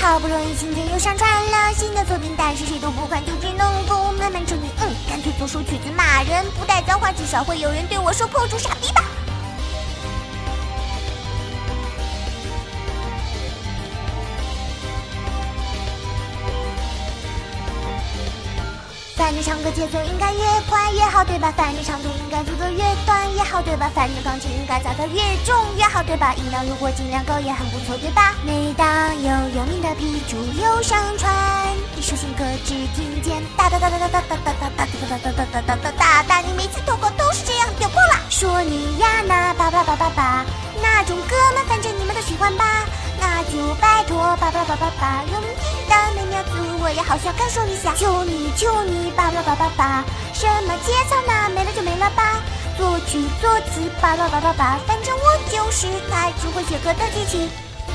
好不容易今天又上传了新的作品，但是谁都不看，就只能够慢慢整理。干脆做首曲子骂人，不带脏话，至少会有人对我说破主傻逼吧。反正唱歌节奏应该越快越好，对吧？反正长度应该做得越短越好，对吧？反正钢琴应该砸得越重越好，对吧？音量如果尽量高也很不错，对吧？每当有名的批注又上传一首新歌，只听见哒哒哒哒哒哒哒哒哒哒哒哒哒哒哒哒哒，你每次投稿都是这样，屌爆了！说你呀那叭叭叭叭叭，那种歌们反正你们都喜欢吧？那就拜托叭叭叭叭叭，有名的美妙字我也好想感受一下。求你求你叭叭叭叭叭，什么节操呢？没了就没了吧。作曲作词叭叭叭叭叭，反正我就是台只会写歌的机器。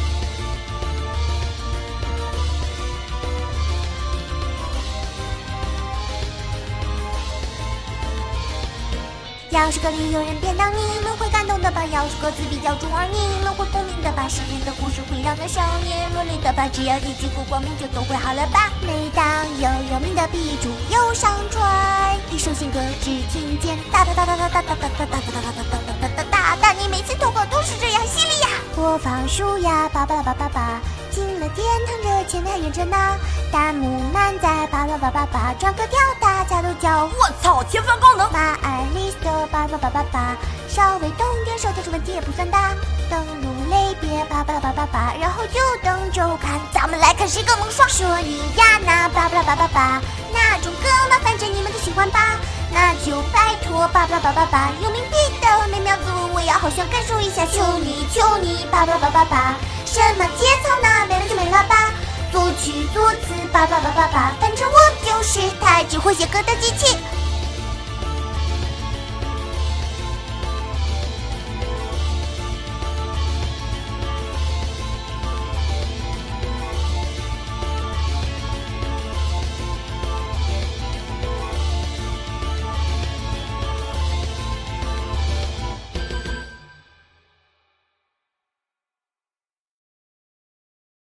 要是歌里有人编到，你们会感动的吧？要是歌词比较中二，你们会共鸣的吧？世人的故事会让那少年落泪的吧？只要一句不光明，就都会好了吧？每当有名的批注又上传一首新歌，只听见哒哒哒哒哒哒哒哒哒哒哒哒哒哒哒哒，你每次投稿都是这样犀利呀！播放数呀，叭叭叭叭叭，进了殿堂热钱还远着呢。弹幕满载，叭叭叭叭叭，转个调大家都叫我操，天翻高能！ 马尔利斯的叭叭叭叭叭，稍微动点手调出问题也不算大。登录类别叭叭叭叭叭，然后就登周刊，咱们来看谁更能刷。说你呀那叭叭叭叭叭，那种歌嘛，反正你们都喜欢吧？那就拜托叭叭叭叭叭，有名笔的美妙字我也好想感受一下。求你求你叭叭叭叭叭，什么节操呢？没了就没了吧。作曲作词叭叭叭叭叭，反正我就是台只会写歌的机器。